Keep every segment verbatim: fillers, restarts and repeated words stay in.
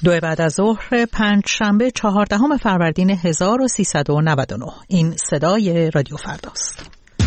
دو بعد از ظهر پنج شنبه چهاردهم فروردین هزار و سیصد و نود و نه. این صدای رادیو فرداست.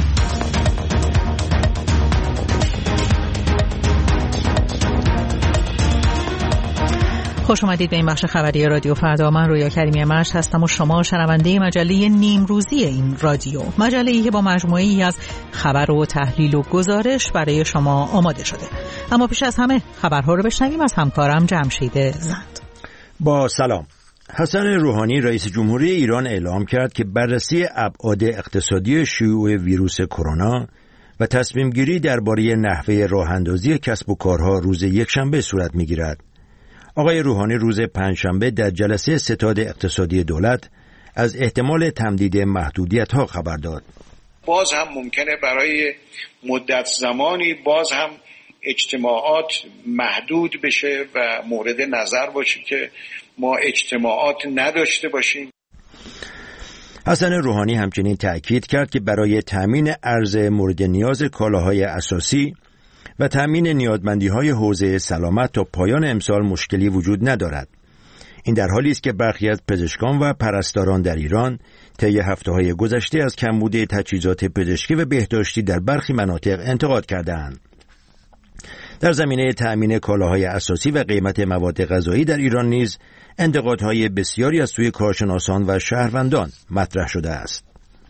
خوش اومدید به این بخش خبری رادیو فردا. من رویا کریمی مشت هستم و شما شنونده مجله نیم روزی این رادیو، مجله‌ای که با مجموعه‌ای از خبر و تحلیل و گزارش برای شما آماده شده. اما پیش از همه خبرها رو بشنویم از همکارم جمشید زند. با سلام. حسن روحانی رئیس جمهوری ایران اعلام کرد که بررسی ابعاد اقتصادی شیوع ویروس کرونا و تصمیم گیری درباره نحوه راه‌اندازی کسب و کارها روز یکشنبه صورت می‌گیرد. آقای روحانی روز پنجشنبه در جلسه ستاد اقتصادی دولت از احتمال تمدید محدودیت‌ها خبر داد. باز هم ممکنه برای مدت زمانی باز هم اجتماعات محدود بشه و مورد نظر باشه که ما اجتماعات نداشته باشیم. حسن روحانی همچنین تأکید کرد که برای تأمین عرض مورد نیاز کالاهای اساسی و تأمین نیازمندی‌های حوزه سلامت تا پایان امسال مشکلی وجود ندارد. این در حالی است که برخی از پزشکان و پرستاران در ایران طی هفته‌های گذشته از کمبود تجهیزات پزشکی و بهداشتی در برخی مناطق انتقاد کرده‌اند. در زمینه تأمین کالاهای اساسی و قیمت مواد غذایی در ایران نیز انتقادهای بسیاری از سوی کارشناسان و شهروندان مطرح شده است.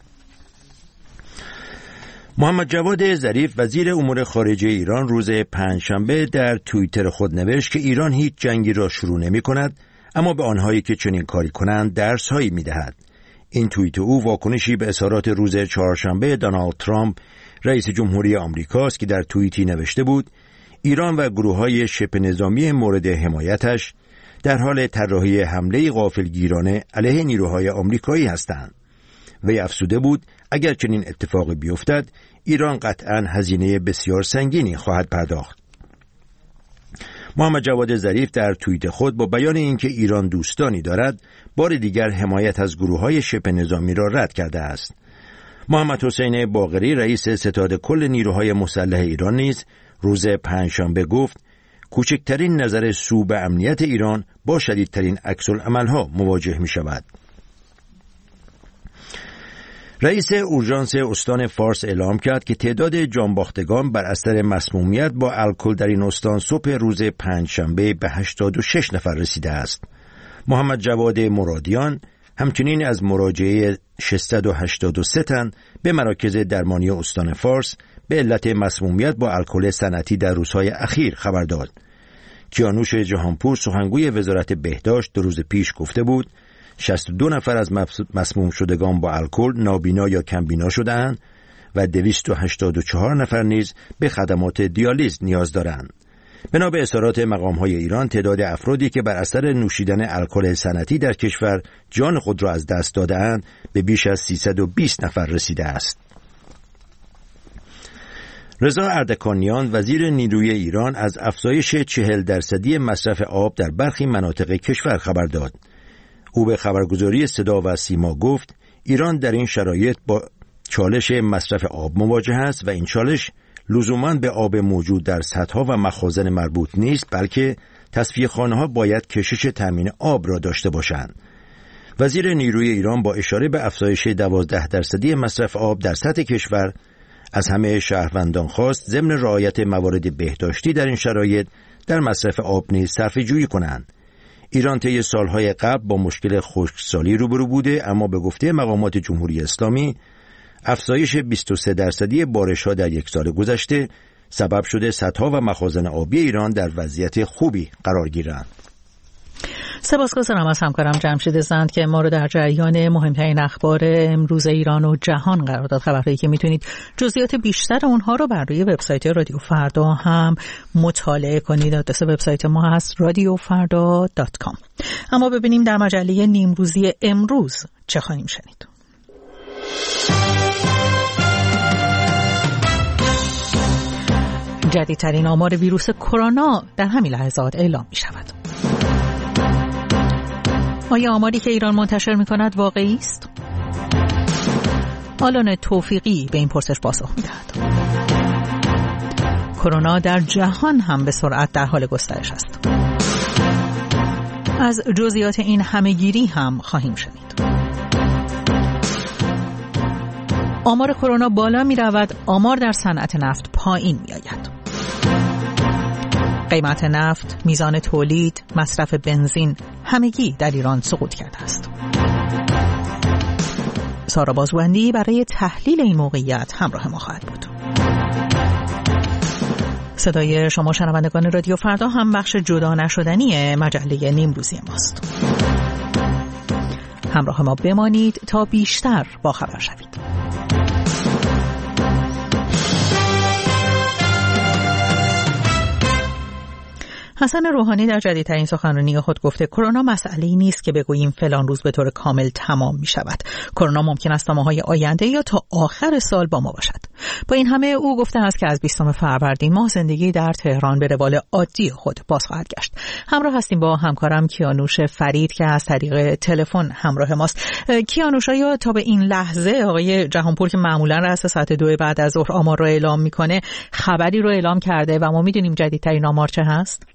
محمد جواد ظریف وزیر امور خارجه ایران روز پنجشنبه در توییتر خود نوشت که ایران هیچ جنگی را شروع نمی کند، اما به آنهایی که چنین کاری کنند درس هایی می دهد. این توییت او واکنشی به اظهارات روز چهارشنبه دونالد ترامپ رئیس جمهوری آمریکا است که در توییتی نوشته بود ایران و گروه‌های شبه نظامی مورد حمایتش در حال طراحی حمله غافلگیرانه علیه نیروهای آمریکایی هستند. وی افزوده بود اگر چنین اتفاقی بیفتد ایران قطعاً هزینه بسیار سنگینی خواهد پرداخت. محمد جواد ظریف در توییت خود با بیان اینکه ایران دوستانی دارد بار دیگر حمایت از گروه‌های شبه نظامی را رد کرده است. محمد حسین باقری رئیس ستاد کل نیروهای مسلح ایران نیز روز پنجشنبه گفت کوچکترین نظر سوء به امنیت ایران با شدیدترین عکس‌العمل‌ها مواجه می‌شود. رئیس اورژانس استان فارس اعلام کرد که تعداد جانباختگان بر اثر مسمومیت با الکل در این استان صبح روز پنجشنبه به هشتاد و شش نفر رسیده است. محمد جواد مرادیان همچنین از مراجعه ششصد و هشتاد و سه تن به مراکز درمانی استان فارس به علت مسمومیت با الکل صنعتی در روزهای اخیر خبر داد. کیانوش جهانپور سخنگوی وزارت بهداشت دو روز پیش گفته بود شصت و دو نفر از مسموم شدگان با الکل نابینا یا کمبینا شده‌اند و دویست و هشتاد و چهار نفر نیز به خدمات دیالیز نیاز دارند. بنا به اظهارات مقام‌های ایران تعداد افرادی که بر اثر نوشیدن الکل صنعتی در کشور جان خود را از دست داده‌اند به بیش از سیصد و بیست نفر رسیده است. رضا اردکانیان وزیر نیروی ایران از افزایش چهل درصدی مصرف آب در برخی مناطق کشور خبر داد. او به خبرگزاری صدا و سیما گفت ایران در این شرایط با چالش مصرف آب مواجه است و این چالش لزوماً به آب موجود در سدها و مخازن مربوط نیست، بلکه تصفیه‌خانه‌ها باید کشش تامین آب را داشته باشند. وزیر نیروی ایران با اشاره به افزایش دوازده درصدی مصرف آب در سطح کشور از همه شهروندان خواست ضمن رعایت موارد بهداشتی در این شرایط در مصرف آب نیز صرفه‌جویی کنند. ایران طی سالهای قبل با مشکل خشکسالی روبرو بوده، اما به گفته مقامات جمهوری اسلامی افزایش بیست و سه درصدی بارش‌ها در یک سال گذشته سبب شده سدها و مخازن آبی ایران در وضعیت خوبی قرار گیرند. سپاسگزارم از همکارم جمشید زند که ما رو در جریان مهمترین اخبار امروز ایران و جهان قرار داد. خبرهایی که میتونید جزئیات بیشتر اونها رو بر روی وبسایت رادیو فردا هم مطالعه کنید. آدرس وبسایت ما هست رادیو فردا دات کام. اما ببینیم در مجله نیمروزی امروز چه خواهیم شنید. جدیدترین آمار ویروس کرونا در همین لحظات اعلام می شود. آیا آماری که ایران منتشر می کند واقعی است؟ آلان توفیقی به این پرسش پاسخ می دهد. کرونا در جهان هم به سرعت در حال گسترش است. از جزئیات این همهگیری هم خواهیم شنید. آمار کرونا بالا می رود، آمار در صنعت نفت پایین می آید. قیمت نفت، میزان تولید، مصرف بنزین همگی در ایران سقوط کرده است. سارا بازوندی برای تحلیل این موقعیت همراه ما خواهد بود. صدای شما شنوندگان رادیو فردا هم بخش جدا نشدنی مجله نیمروزی ماست. همراه ما بمانید تا بیشتر باخبر شوید. حسن روحانی در جدیدترین سخنرانی خود گفته کرونا مسئله‌ای نیست که بگوییم فلان روز به طور کامل تمام می شود. کرونا ممکن است تا ماهای آینده یا تا آخر سال با ما باشد. با این همه او گفته است که از بیستم فروردین ماه زندگی در تهران به روال عادی خود باز خواهد گشت. همراه هستیم با همکارم کیانوش فرید که از طریق تلفن همراه ماست. کیانوش، آیا تا به این لحظه آقای جهانپور که معمولا رأس ساعت دو بعد از ظهر آمار رو اعلام میکنه خبری رو اعلام کرده و ما میدونیم جدیدترین آمار چه هست؟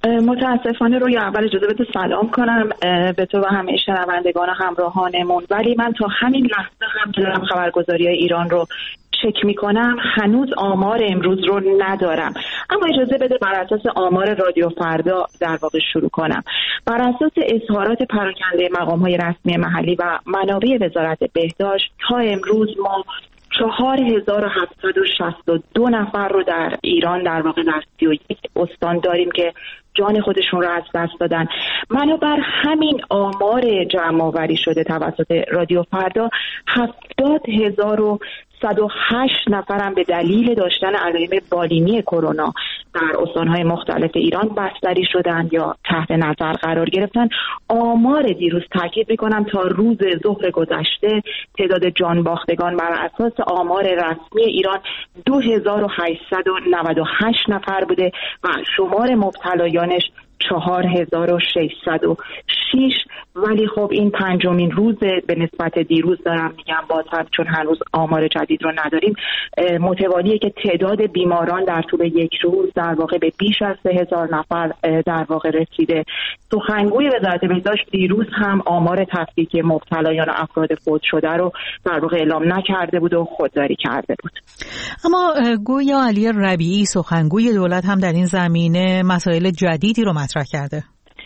متاسفانه روی اول اجازه بده سلام کنم به تو و همه شنوندگان و همراهانمون، ولی من تا همین لحظه هم که دارم خبرگزاری ایران رو چک میکنم هنوز آمار امروز رو ندارم، اما اجازه بده بر اساس آمار رادیو فردا در واقع شروع کنم. بر اساس اظهارات پراکنده مقام‌های رسمی محلی و منابع وزارت بهداشت تا امروز ما چهار هزار و هفتصد و شصت و دو نفر رو در ایران در واقع در سی و یک استان داریم که جان خودشون رو از دست دادن. بنابر همین آمار جمع آوری شده توسط رادیو فردا هفتاد هزار و صد و هشت نفرم به دلیل داشتن علائم بالینی کرونا در استان‌های مختلف ایران بستری شدن یا تحت نظر قرار گرفتن. آمار دیروز تاکید می‌کنم تا روز ظهر گذشته تعداد جان باختگان بر اساس آمار رسمی ایران دو هزار و هشتصد و نود و هشت نفر بوده و شمار مبتلایانش چهار هزار و ششصد و شش. ولی خب این پنجمین روز به نسبت دیروز دارم میگم، باز هم چون هنوز آمار جدید رو نداریم، متوالیه که تعداد بیماران در طول یک روز در واقع به بیش از سه هزار نفر در واقع رسیده. سخنگوی وزارت بهداشت دیروز هم آمار تفکیک مبتلایان و افراد فوت شده رو در واقع اعلام نکرده بود و خودداری کرده بود. اما گویا علی ربیعی سخنگوی دولت هم در این زمینه مسائل جدیدی رو مطرح کرده.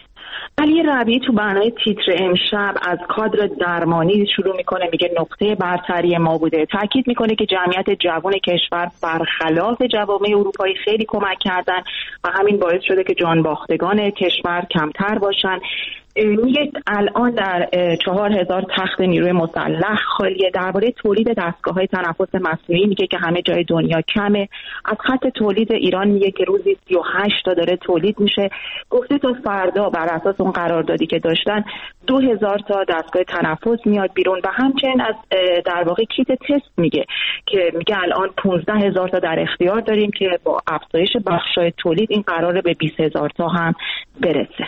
علی ربیعی تو برنامه تیتر امشب از کادر درمانی شروع میکنه، میگه نقطه برتری ما بوده، تاکید میکنه که جمعیت جوان کشور برخلاف جوامع اروپایی خیلی کمک کردن و همین باعث شده که جان باختگان کشور کمتر باشن. میگه الان در چهار هزار تخت نیروی مسلح خالیه. درباره تولید دستگاه‌های تنفس مصنوعی میگه که همه جای دنیا کمه. از خط تولید ایران میگه که روزی سی و هشت تا داره تولید میشه. گفته تا فردا بر اساس اون قراردادی که داشتن دو هزار تا دستگاه تنفس میاد بیرون و همچنین از در واقع کیت تست میگه که میگه الان پانزده هزار تا در اختیار داریم که با افزایش بخشای تولید این قراره به بیست هزار تا هم برسه.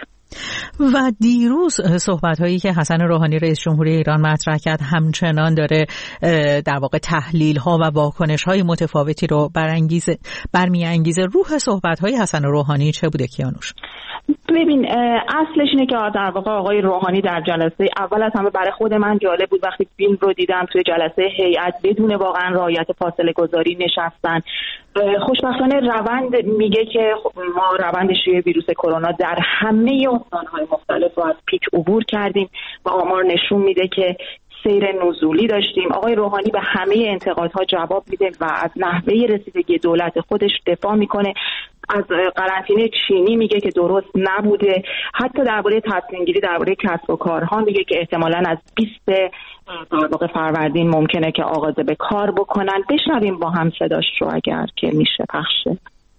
و دیروز صحبت‌هایی که حسن روحانی رئیس جمهوری ایران مطرح کرد همچنان داره در واقع تحلیل‌ها و واکنش‌های متفاوتی رو برانگیزه برمی‌انگیزه. روح صحبت‌های حسن روحانی چه بوده کیانوش؟ ببین اصلش اینه که در واقع آقای روحانی در جلسه اول از همه برای خود من جالب بود وقتی فیلم رو دیدم توی جلسه هیئت بدون واقعا رعایت فاصله گذاری نشستن. خوشبختانه روند میگه که ما روند شیوع ویروس کرونا در همه استان‌های مختلف رو از پیک عبور کردیم و آمار نشون میده که سیر نزولی داشتیم. آقای روحانی به همه انتقادها جواب میده و از نحوه رسیدگی دولت خودش دفاع میکنه. از قرنطینه چینی میگه که درست نبوده. حتی درباره تصمیم گیری درباره کسب و کارها میگه که احتمالاً از بیست در واقع فروردین ممکنه که آغاز به کار بکنن. بشنویم با هم صداش رو اگر که میشه پخشه.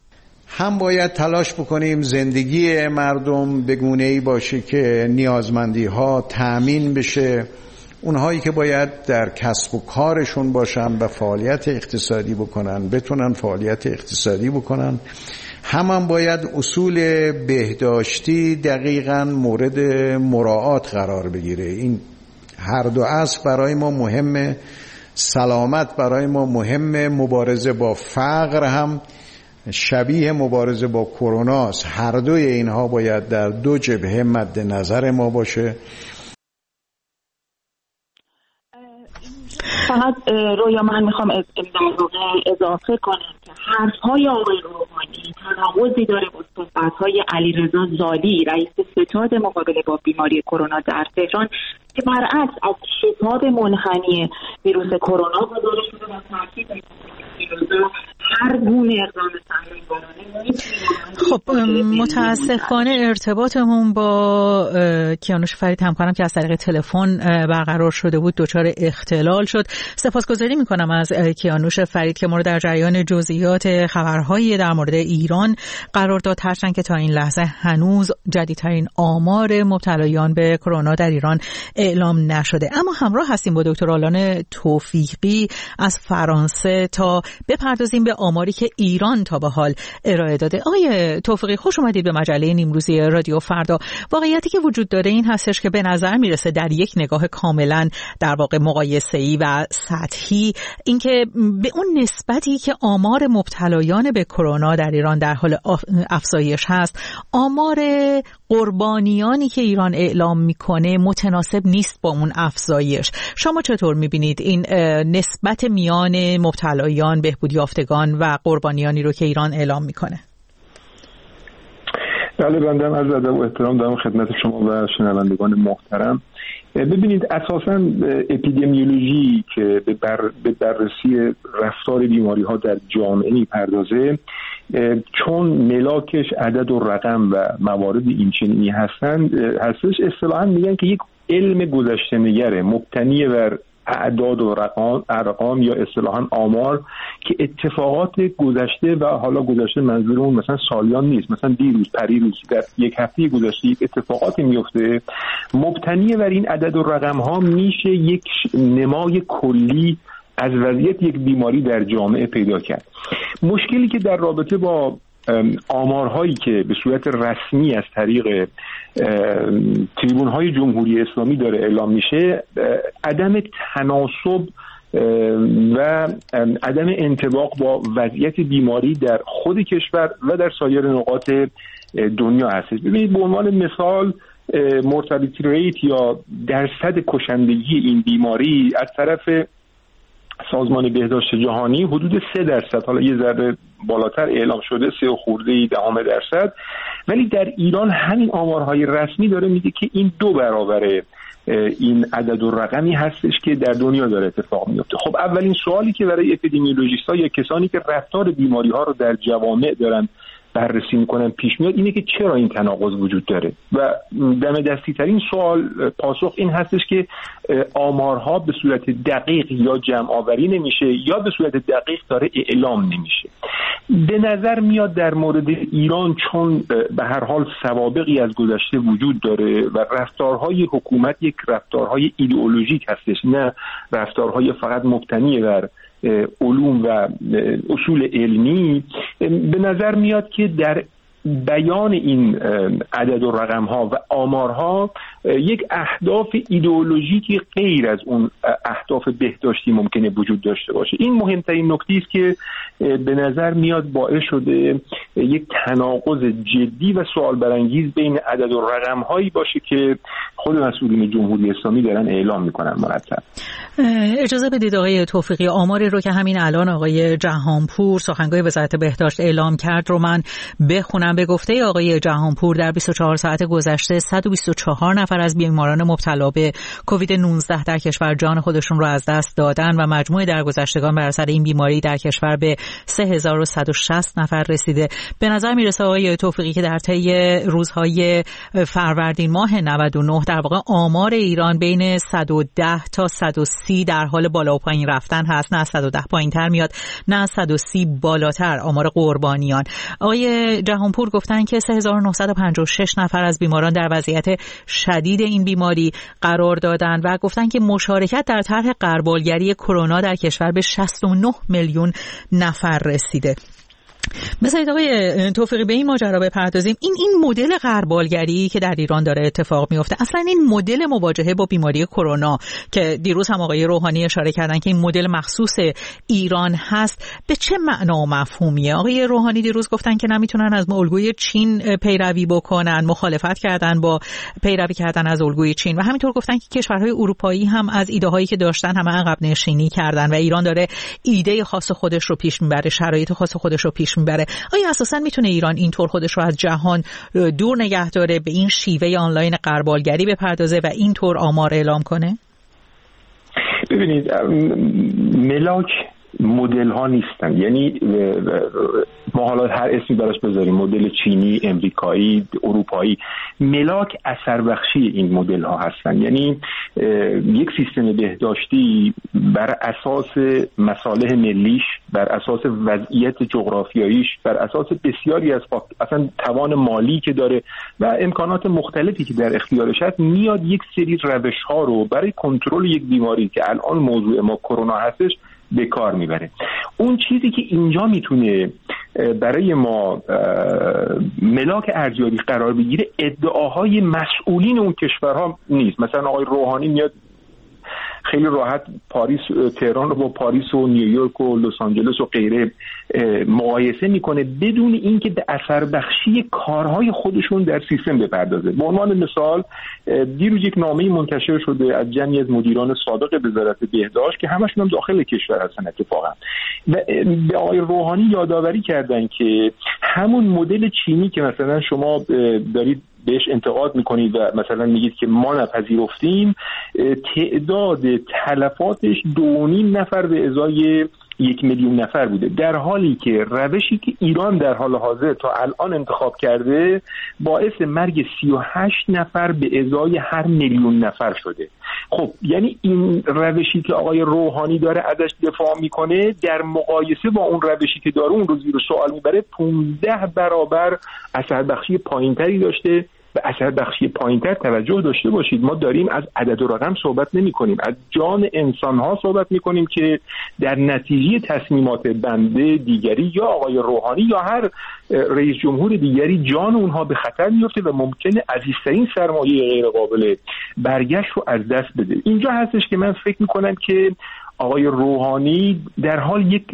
هم باید تلاش بکنیم زندگی مردم به گونه‌ای باشه که نیازمندی ها تأمین بشه. اونهایی که باید در کسب و کارشون باشن و فعالیت اقتصادی بکنن بتونن فعالیت اقتصادی بکنن. هم هم باید اصول بهداشتی دقیقاً مورد مراعات قرار بگیره. این هر دو اصل برای ما مهمه. سلامت برای ما مهمه، مبارزه با فقر هم شبیه مبارزه با کرونا است. هر دوی اینها باید در دو جبهه مد نظر ما باشه. فقط رویا من میخوام اضافه کنم که حرفهای آقای روحانی تناقضی داره با صحبت‌های علیرضا زالی رئیس ستاد مقابله با بیماری کرونا در تهران که برعکس از شتاب منحنی ویروس کرونا گزارش شده و تاکید می‌کنه هر گونه اقدام سنگین‌بارانه خب متاسفانه ارتباطمون با کیانوش فرید همکارم که از طریق تلفن برقرار شده بود دچار اختلال شد. سپاسگزاری میکنم از کیانوش فرید که ما رو در جریان جزئیات خبرهایی در مورد ایران قرار داد، هرچند که تا این لحظه هنوز جدیدترین آمار مبتلایان به کرونا در ایران اعلام نشده. اما همراه هستیم با دکتر آلان توفیقی از فرانسه تا بپردازیم به آماری که ایران تا به حال ارائه داده. آقای توفیقی خوش اومدید به مجله نیمروزی رادیو فردا. واقعیتی که وجود داره این هستش که به نظر میرسه در یک نگاه کاملا در واقع مقایسه‌ای و سطحی اینکه به اون نسبتی که آمار مبتلایان به کرونا در ایران در حال افزایش هست، آمار قربانیانی که ایران اعلام میکنه متناسب نیست با اون افزایش. شما چطور میبینید این نسبت میان مبتلایان، بهبود یافتگان و قربانیانی رو که ایران اعلام میکنه؟ بله، بنده عرض ادب و احترام دارم خدمت شما و شنوندگان محترم. ببینید اساساً اپیدمیولوژی که به, بر، به بررسی رفتار بیماری ها در جامعه میپردازه، چون ملاکش عدد و رقم و موارد اینچنینی هستن هستش، اصطلاحاً میگن که یک علم گذشته نگره مبتنی بر اعداد و رقم ارقام یا اصطلاحاً آمار که اتفاقات گذشته و حالا گذشته منظورمون مثلا سالیان نیست، مثلا دیروز پریروز در یک هفته گذشته یک اتفاقاتی میفته، مبتنی بر این عدد و رقم ها میشه یک نمای کلی از وضعیت یک بیماری در جامعه پیدا کرد. مشکلی که در رابطه با آمارهایی که به صورت رسمی از طریق تریبون‌های جمهوری اسلامی داره اعلام میشه، عدم تناسب و عدم انطباق با وضعیت بیماری در خود کشور و در سایر نقاط دنیا هست. ببینید به عنوان مثال مورتالیتی ریت یا درصد کشندگی این بیماری از طرف سازمان بهداشت جهانی حدود سه درصد، حالا یه ذره بالاتر اعلام شده، سه و خورده دهم درصد، ولی در ایران همین آمارهای رسمی داره میگه که این دو برابر این عدد و رقمی هستش که در دنیا داره اتفاق میفته. خب اولین سوالی که برای اپیدمیولوژیست‌ها یا کسانی که رفتار بیماری ها رو در جوامع دارن بررسی میکنن پیش میاد اینه که چرا این تناقض وجود داره و دم دستی ترین سوال پاسخ این هستش که آمارها به صورت دقیق یا جمع آوری نمیشه یا به صورت دقیق داره اعلام نمیشه. به نظر میاد در مورد ایران چون به هر حال سوابقی از گذشته وجود داره و رفتارهای حکومت یک رفتارهای ایدئولوژیک هستش، نه رفتارهای فقط مبتنی بر علوم و اصول علمی، به نظر میاد که در بیان این عدد و رقم ها و آمارها یک اهداف ایدئولوژیکی غیر از اون اهداف بهداشتی ممکنه وجود داشته باشه. این مهمترین نکته است که به نظر میاد باعث شده یک تناقض جدی و سوال برانگیز بین عدد و رقم هایی باشه که خود مسئولین جمهوری اسلامی دارن اعلام میکنن مرتب. اجازه بدید آقای توفیقی، آماری رو که همین الان آقای جهانپور سخنگوی وزارت بهداشت اعلام کرد رو من بخونم. به گفته آقای جهانپور در بیست و چهار ساعت گذشته صد و بیست و چهار نفر از بیماران مبتلا به کووید نوزده در کشور جان خودشون رو از دست دادن و مجموع درگذشتگان بر اثر این بیماری در کشور به سه هزار و صد و شصت نفر رسیده. به نظر میرسه آقای توفیقی که در طی روزهای فروردین ماه نود و نه در واقع آمار ایران بین صد و ده تا صد و سی در حال بالا و پایین رفتن هست، نه صد و ده پایین‌تر میاد نه صد و سی بالاتر آمار قربانیان. آقای جهانپور گفتن که سه هزار و نهصد و پنجاه و شش نفر از بیماران در وضعیت شدید این بیماری قرار دادن و گفتن که مشارکت در طرح غربالگری کرونا در کشور به شصت و نه میلیون نفر رسیده. بذارید آقای توفیقی به این ماجرا بپردازیم. این این مدل غربالگری که در ایران داره اتفاق میفته، اصلا این مدل مواجهه با بیماری کرونا که دیروز هم آقای روحانی اشاره کردن که این مدل مخصوص ایران هست، به چه معنا و مفهومیه؟ آقای روحانی دیروز گفتن که نمیتونن از الگوی چین پیروی بکنن، مخالفت کردن با پیروی کردن از الگوی چین و همینطور گفتن که کشورهای اروپایی هم از ایده هایی که داشتن همه عقب نشینی کردن و ایران داره ایده خاص خودش رو پیش میبره، شرایط خاص خودش رو پیش میبره. آیا اساساً میتونه ایران اینطور خودش رو از جهان دور نگه داره، به این شیوه آنلاین غربالگری بپردازه و اینطور آمار اعلام کنه؟ ببینید، ملاک مدل ها نیستن. یعنی ما حالا هر اسمی براش بذاریم، مدل چینی، امریکایی، اروپایی، ملاک اثر بخشی این مدل ها هستن. یعنی یک سیستم بهداشتی بر اساس مصالح ملیش، بر اساس وضعیت جغرافیاییش، بر اساس بسیاری از اصلا توان مالی که داره و امکانات مختلفی که در اختیارش هست، میاد یک سری روش ها رو برای کنترل یک بیماری که الان موضوع ما کرونا هستش به کار میبره. اون چیزی که اینجا میتونه برای ما ملاک ارزیابی قرار بگیره ادعاهای مسئولین اون کشورها نیست. مثلا آقای روحانی میاد خیلی راحت پاریس، تهران رو با پاریس و نیویورک و لس آنجلس و غیره مقایسه میکنه بدون اینکه به اثر بخشی کارهای خودشون در سیستم بپردازه. به عنوان مثال، دیروز یک نامه منتشر شده از جمعی از مدیران سابق وزارت بهداشت که همشون هم داخل کشور هستن اتفاقا، و به آقای روحانی یادآوری کردن که همون مدل چینی که مثلا شما دارید بهش انتقاد میکنید و مثلا میگید که ما نپذیرفتیم، تعداد تلفاتش دو و نیم نفر به ازای یک میلیون نفر بوده، در حالی که روشی که ایران در حال حاضر تا الان انتخاب کرده باعث مرگ سی و هشت نفر به ازای هر میلیون نفر شده. خب یعنی این روشی که آقای روحانی داره ازش دفاع میکنه در مقایسه با اون روشی که داره اون رو زیر سوال میبره، پانزده برابر اثر بخشی پایینتری داشته. به اثر بخشی پایینتر توجه داشته باشید، ما داریم از عدد و رقم صحبت نمی کنیم، از جان انسان ها صحبت می کنیم که در نتیجه تصمیمات بنده دیگری یا آقای روحانی یا هر رئیس جمهور دیگری جان اونها به خطر میفته و ممکنه عزیزترین سرمایه غیر قابل برگشت رو از دست بده. اینجا هستش که من فکر می کنم که آقای روحانی در حال یک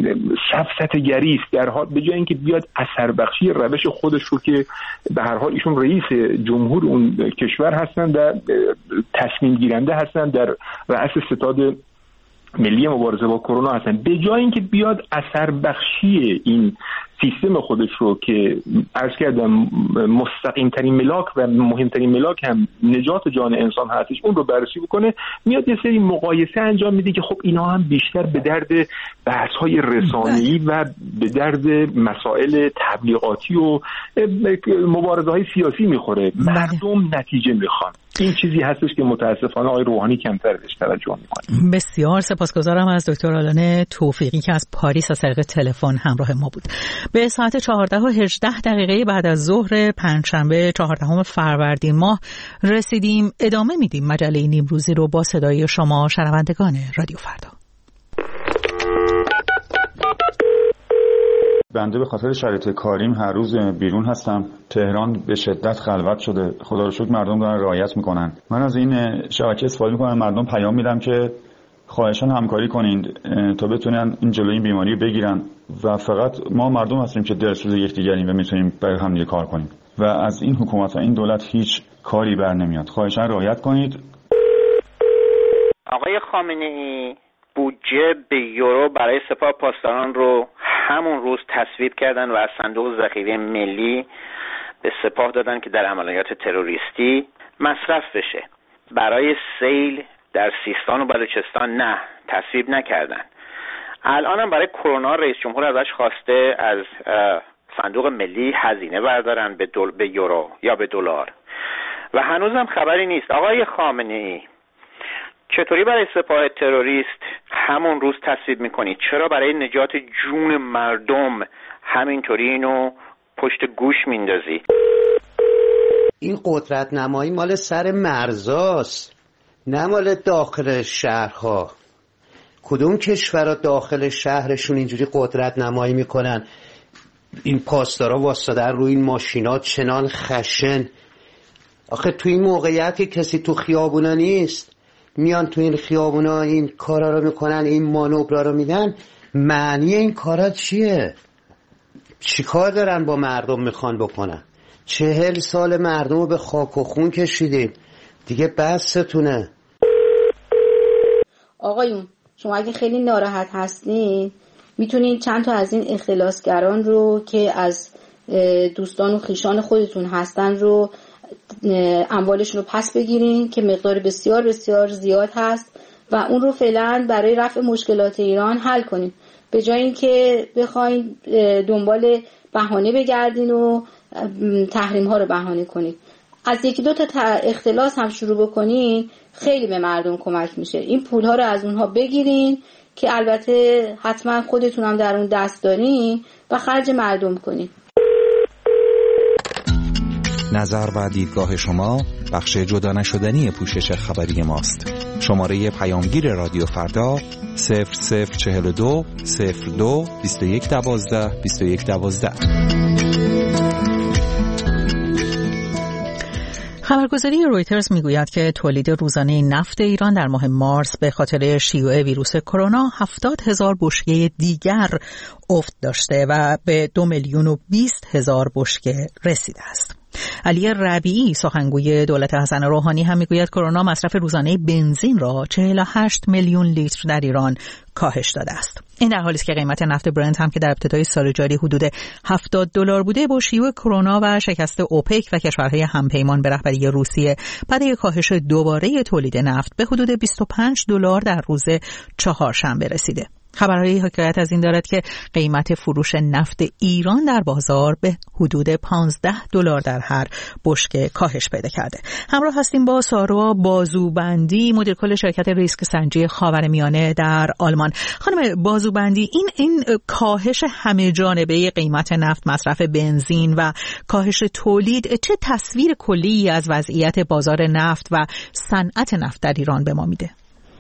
سفسطه‌گری است، در حال به جای اینکه بیاد اثر بخشی روش خودش رو که به هر حال ایشون رئیس جمهور اون کشور هستن و تصمیم گیرنده هستن در رأس ستاد ملی مبارزه با کرونا هستن، به جای اینکه بیاد اثر بخشی این سیستم خودش رو که عرض کردم مستقیم ترین ملاک و مهمترین ملاک هم نجات جان انسان هستش، اون رو بررسی بکنه، میاد یه سری مقایسه انجام میده که خب اینا هم بیشتر به درد بحث‌های رسانه‌ای و به درد مسائل تبلیغاتی و مبارزه‌های سیاسی میخوره. مردم نتیجه میخوان. این چیزی هستش که متاسفانه آقای روحانی کمتر بهش توجه میکنه. بسیار سپاسگزارم از دکتر آلانه توفیقی که از پاریس از طریق تلفن همراه ما بود. به ساعت چهارده و هجده دقیقه بعد از ظهر پنجشنبه چهاردهم فروردین ماه رسیدیم. ادامه میدیم مجله نیمروزی رو با صدای شما شنوندگان رادیو فردا. بنده به خاطر شرایط کاریم هر روز بیرون هستم. تهران به شدت خلوت شده. خدا رو شکر مردم دارن رعایت میکنن. من از این شبکه استفاده میکنم، مردم پیام میدم که خواهشاً همکاری کنید تا بتونن این جلوی این بیماری رو بگیرن و فقط ما مردم هستیم که دلسوز یکدیگریم و میتونیم برای هم دیگه کار کنیم و از این حکومت و این دولت هیچ کاری بر نمیاد. خواهشاً رعایت کنید. آقای خامنه‌ای بودجه به یورو برای سپاه پاسداران رو همون روز تصویب کردن و از صندوق ذخیره ملی به سپاه دادن که در عملیات تروریستی مصرف بشه. برای سیل در سیستان و بلوچستان نه، تصویب نکردن. الان هم برای کرونا رئیس جمهور ازش خواسته از صندوق ملی هزینه بردارن به, دل... به یورو یا به دلار و هنوزم خبری نیست. آقای خامنه‌ای چطوری برای سپاه تروریست همون روز تصویب میکنی؟ چرا برای نجات جون مردم همینطوری اینو پشت گوش میندازی؟ این قدرت نمایی مال سر مرزاست، نه مال داخل شهرها. کدوم کشورها داخل شهرشون اینجوری قدرت نمایی میکنن؟ این پاسدارا واسطه روی این ماشینا چنان خشن. آخه تو این موقعیتی کسی تو خیابونا نیست، میان تو این خیابونا این کارا رو میکنن، این مانورا رو میدن. معنی این کارا چیه؟ چی کار دارن با مردم میخوان بکنن؟ چهل سال مردم رو به خاک و خون کشیدین، دیگه بستونه. آقایون شما اگه خیلی ناراحت هستین میتونین چند تا از این اختلاسگران رو که از دوستان و خویشان خودتون هستن رو اموالشون رو پس بگیرین که مقدار بسیار بسیار زیاد هست و اون رو فعلا برای رفع مشکلات ایران حل کنین، به جای اینکه بخواین دنبال بهانه بگردین و تحریم ها رو بهانه کنین. از یکی دو تا اختلاس هم شروع بکنین خیلی به مردم کمک میشه. این پول ها رو از اونها بگیرین که البته حتما خودتون هم در اون دست دارین و خرج مردم کنین. نظر و دیدگاه شما بخش جدا نشدنی پوشش خبری ماست. شماره پیامگیر رادیو فردا صفر صفر چهل و دو صفر دو بیست و یک دوازده بیست و یک دوازده. خبرگزاری رویترز میگوید که تولید روزانه نفت ایران در ماه مارس به خاطر شیوع ویروس کرونا هفتاد هزار بشکه دیگر افت داشته و به دو میلیون و بیست هزار بشکه رسیده است. علی ربیعی سخنگوی دولت حسن روحانی هم میگوید کرونا مصرف روزانه بنزین را چهل و هشت میلیون لیتر در ایران کاهش داده است. این در حالی است که قیمت نفت برنت هم که در ابتدای سال جاری حدود هفتاد دلار بوده با شیوع کرونا و شکست اوپک و کشورهای همپیمان به رهبری روسیه برای کاهش دوباره تولید نفت به حدود بیست و پنج دلار در روز چهارشنبه رسیده. خبرهایی حکایت از این دارد که قیمت فروش نفت ایران در بازار به حدود پانزده دلار در هر بشکه کاهش پیدا کرده. همراه هستیم با سارا بازوبندی، مدیر کل شرکت ریسک سنجی خاورمیانه در آلمان. خانم بازوبندی، این این کاهش همه جانبه قیمت نفت، مصرف بنزین و کاهش تولید چه تصویر کلی از وضعیت بازار نفت و صنعت نفت در ایران به ما میده؟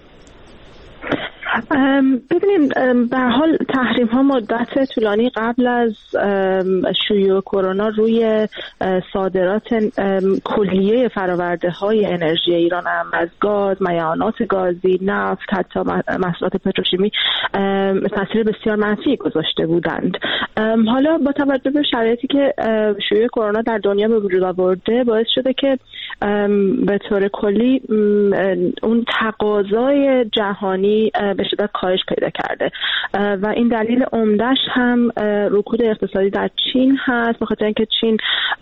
ببینیم به هر حال تحریم ها مدت طولانی قبل از شیوع کرونا روی صادرات کلیه فرآورده های انرژی ایران هم از گاز، میعانات گازی، نفت، حتی محصولات پتروشیمی تاثیر بسیار منفی گذاشته بودند. حالا با توجه به شرایطی که شیوع کرونا در دنیا به وجود آورده باعث شده که به طور کلی اون تقاضای جهانی به شدت کاهش پیدا کرده و این دلیل عمده‌اش هم رکود اقتصادی در چین هست، به خاطر اینکه چین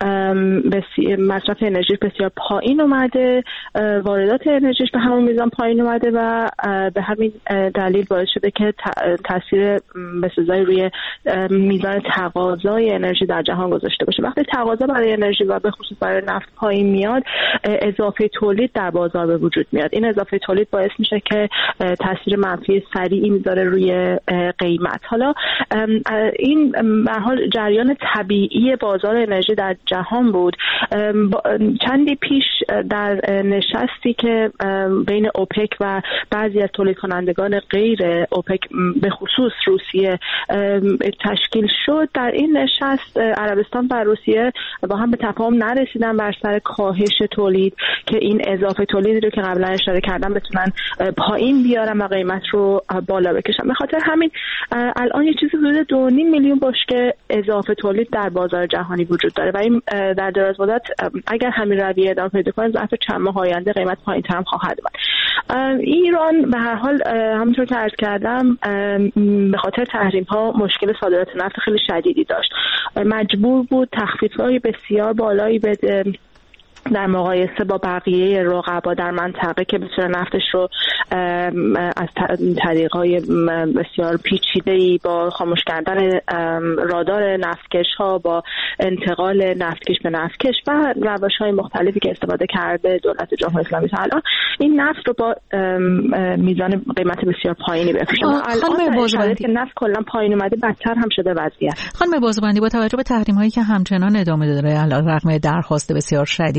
مصرف انرژی بسیار پایین اومده، واردات انرژیش به همون میزان پایین اومده و به همین دلیل باعث شده که تاثیر بسزای روی میزان تقاضای انرژی در جهان گذاشته باشه. وقتی تقاضا برای انرژی و به خصوص برای نفت پایین میاد، اضافه تولید در بازار به وجود میاد. این اضافه تولید باعث میشه که تاثیر منفی سریعی میذاره روی قیمت. حالا این به هر حال جریان طبیعی بازار انرژی در جهان بود. چندی پیش در نشستی که بین اوپک و بعضی از تولید کنندگان غیر اوپک به خصوص روسیه تشکیل شد، در این نشست عربستان و روسیه با هم به تفاهم نرسیدن بر سر کاهش تولید که این اضافه تولیدی رو که قبلا اشاره کردم بتونن پایین بیارن و قیمت رو بالا بکشن. به خاطر همین الان یه چیزی حدود دو و نیم میلیون بشکه اضافه تولید در بازار جهانی وجود داره و این در دراز مدت اگر همین رویه ادامه پیدا کنه ظرف چند ماه آینده قیمت پایین‌تر هم خواهد بود. ایران به هر حال همونطور که عرض کردم به خاطر تحریم ها مشکل صادرات نفت خیلی شدیدی داشت. مجبور بود تخفیف‌های بسیار بالایی بده در مقایسه با بقیه رقبا در منطقه که بتونه نفتش رو از طریق‌های بسیار پیچیده‌ای با خاموش کردن رادار نفتکش ها، با انتقال نفتکش به نفتکش و روش‌های مختلفی که استفاده کرده دولت جمهوری اسلامی تا الان این نفت رو با میزان قیمت بسیار پایینی بفروشه. الان شرایطی که نفت کلا پایین اومده بدتر هم شده وضعیت. خانم بازوبندی، با توجه به تحریم‌هایی که همچنان ادامه داره علیرغم درخواست بسیار شدید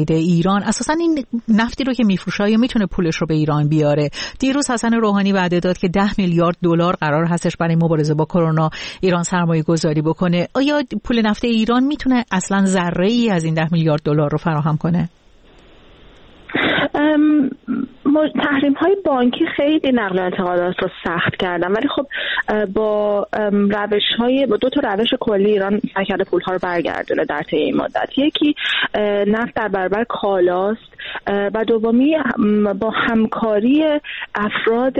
خرید ایران اساسا این نفتی رو که میفروشه یا میتونه پولش رو به ایران بیاره؟ دیروز حسن روحانی وعده داد که ده میلیارد دلار قرار هستش برای مبارزه با کرونا ایران سرمایه گذاری بکنه. آیا پول نفت ایران میتونه اصلا ذره ای از این ده میلیارد دلار رو فراهم کنه؟ تحریم های بانکی خیلی نقل و انتقالات رو سخت کردن، ولی خب با روش های با دو تا روش کلی ایران سعی کرده پول ها رو برگردونه در طی این مدت. یکی نفت در برابر کالاست و دومی با همکاری افراد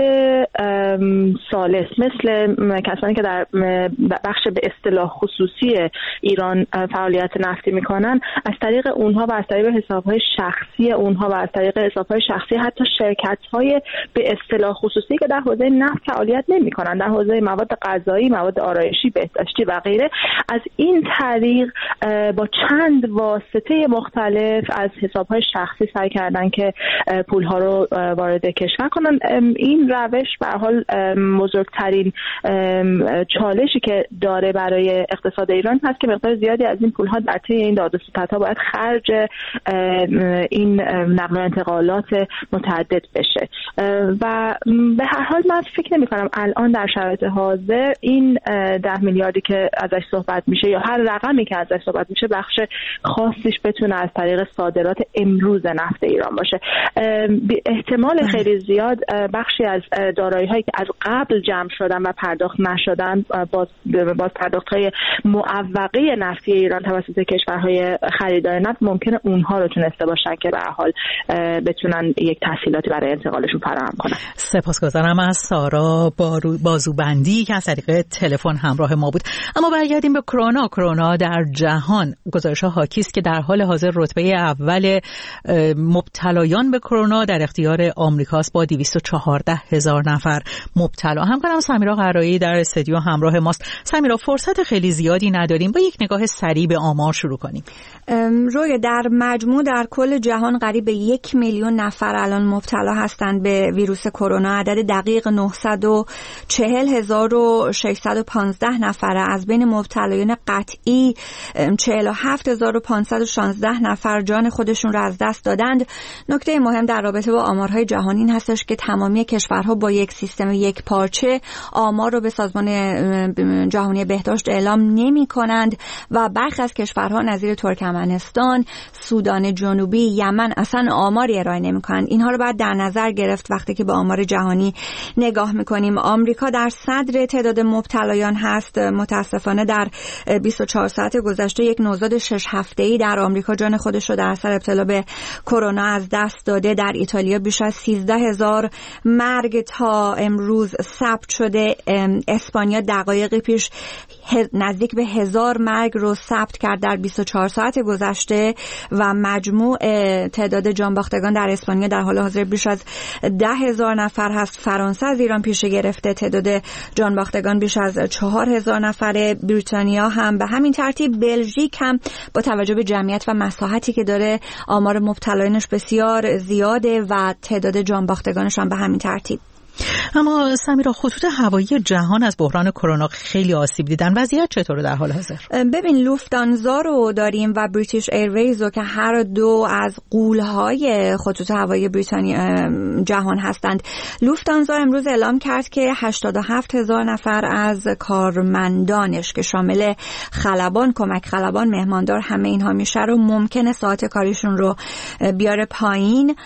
ثالث مثل کسانی که در بخش به اصطلاح خصوصی ایران فعالیت نفتی میکنن، از طریق اونها و از طریق حسابهای شخصی اونها و از طریق حسابهای شخصی حتی شرکت‌های به اصطلاح خصوصی که در حوزه نفت فعالیت نمی‌کنند، در حوزه مواد غذایی، مواد آرایشی، بهداشتی و غیره، از این طریق با چند واسطه مختلف از حساب‌های شخصی سعی کردن که پول‌ها رو وارد کشور کنن. این روش به هر حال بزرگترین چالشی که داره برای اقتصاد ایران هست که مقدار زیادی از این پول‌ها در طی این داد و ستدها باید خرج این نقل و انتقالات متعدد بشه و به هر حال من فکر نمی کنم الان در شرایط حاضر این ده میلیاردی که ازش صحبت میشه یا هر رقمی که ازش صحبت میشه بخش خاصیش بتونه از طریق صادرات امروز نفت ایران باشه. احتمال خیلی زیاد بخشی از دارایی هایی که از قبل جمع شدن و پرداخت نشدن، باز باز پرداخت های معوقه نفتی ایران توسط کشورهای خریدار نفت، ممکنه اونها رو تونسته باشن که به هر حال بتونن یک تسهیلاتی برای انتقالشون فراهم کنن. سپاسگزارم از سارا بازوبندی که از طریق تلفن همراه ما بود. اما برگردیم به کرونا. کرونا در جهان گزارش‌ها حاکی است که در حال حاضر رتبه اول مبتلایان به کرونا در اختیار آمریکاست با دویست و چهارده هزار نفر مبتلا. همکارم سمیرا قرایی در استودیو همراه ماست. سمیرا، فرصت خیلی زیادی نداریم، با یک نگاه سریع به آمار شروع کنیم. روی در مجموع در کل جهان قریب یک میلیون نفر الان مبتلا هستند به ویروس کرونا. عدد دقیق نهصد و چهل هزار و ششصد و پانزده نفره. از بین مبتلایان قطعی چهل و هفت هزار و پانصد و شانزده نفر جان خودشون را از دست دادند. نکته مهم در رابطه با آمارهای جهانی این هستش که تمامی کشورها با یک سیستم یک پارچه آمار رو به سازمان جهانی بهداشت اعلام نمی کنند و برخی از کشورها نظیر ترکمنستان، سودان جنوبی، یمن اصلا آماری ارائه نمی کنند. اینها رو باید در نظر گرفت وقتی که به آمار جهانی نگاه میکنیم. آمریکا در صدر تعداد مبتلایان هست. متاسفانه در بیست و چهار ساعت گذشته یک نوزاد شش هفته‌ای در آمریکا جان خودش رو در اثر ابتلا به کرونا از دست داده. در ایتالیا بیش از سیزده هزار مرگ تا امروز ثبت شده. اسپانیا دقایقی پیش نزدیک به هزار مرگ رو ثبت کرد در بیست و چهار ساعت گذشته و مجموع تعداد جانباختگان در اسپانیا در حال حاضر بیش از ده هزار نفر هست. فرانسه از ایران پیش گرفته، تعداد جانباختگان بیش از چهار هزار نفره. بریتانیا هم به همین ترتیب. بلژیک هم با توجه به جمعیت و مساحتی که داره آمار مبتلایانش بسیار زیاده و تعداد جانباختگانش هم به همین ترتیب. اما سمیرا، خطوط هوایی جهان از بحران کرونا خیلی آسیب دیدن. وضعیت چطوره در حال حاضر؟ ببین، لوفتانزا رو داریم و بریتیش ایرویز رو که هر دو از غول‌های خطوط هوایی بریتانیا جهان هستند. لوفتانزا امروز اعلام کرد که هشتاد و هفت هزار نفر از کارمندانش که شامل خلبان، کمک خلبان، مهماندار، همه اینها میشه رو ممکنه ساعت کاریشون رو بیاره پایین.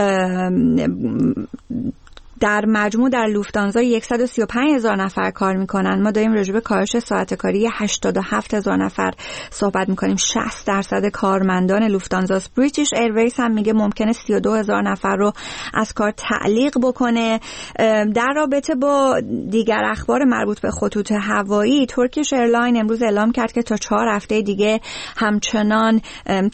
در مجموع در لوفتانزا صد و سی و پنج هزار نفر کار میکنن. ما داریم راجع به کاهش ساعت کاری هشتاد و هفت هزار نفر صحبت میکنیم. شصت درصد کارمندان لوفتانزا. بریتیش ایرویز هم میگه ممکنه سی و دو هزار نفر رو از کار تعلیق بکنه. در رابطه با دیگر اخبار مربوط به خطوط هوایی، ترکیش ایرلاین امروز اعلام کرد که تا چهار هفته دیگه همچنان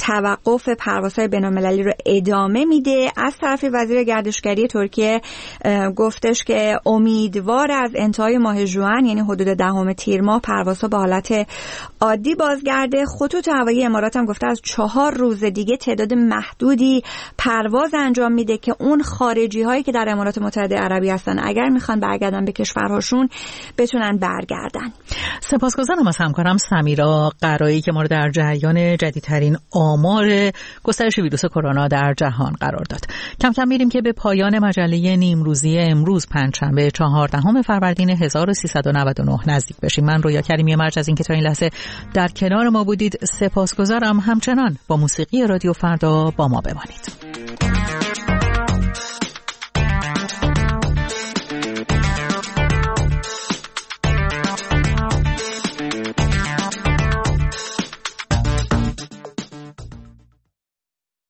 توقف پروازهای بین‌المللی رو ادامه میده. از طرف وزیر گردشگری ترکیه گفتش که امیدوار از انتهای ماه ژوئن یعنی حدود دهم تیر ماه پروازها به حالت عادی بازگرده. خطوط هوایی امارات هم گفته از چهار روز دیگه تعداد محدودی پرواز انجام میده که اون خارجی هایی که در امارات متحده عربی هستن اگر میخوان برگردن به کشورهاشون بتونن برگردن. سپاسگزارم از همکارم سمیرا قرایی که ما رو در جریان جدیدترین آمار گسترش ویروس کرونا در جهان قرار داد. کم کم میریم که به پایان مجله نیمروزی امروز پنجشنبه چهاردهم فروردین هزار و سیصد و نود و نه نزدیک بشیم. من رویا کریمی مرج از اینکه تا این لحظه در کنار ما بودید سپاسگزارم. همچنان با موسیقی رادیو فردا با ما بمانید.